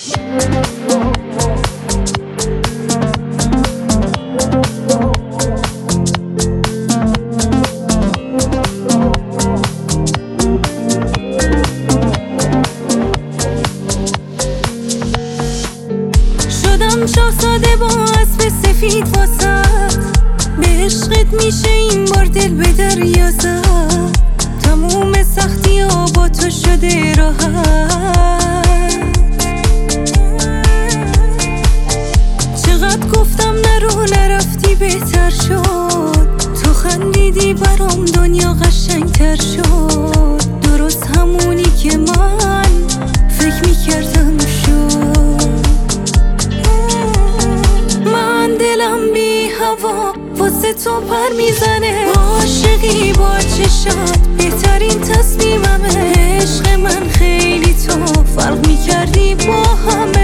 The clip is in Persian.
شاه ساده با اسب سفید واسد، به عشقت میشه این بار دل به دریا زد. تموم سختی ها با تو شده راحت. چقدر گفتم نرو نرفتی بهتر شد. تو خندیدی برام دنیا قشنگتر شد. درست همونی که من فکر میکردم شد. دلم بی هوا واسه تو پر میزنه. عاشقی با چشات بهترین تصمیممه. عشق من خیلی تو فرق میکردی با همه.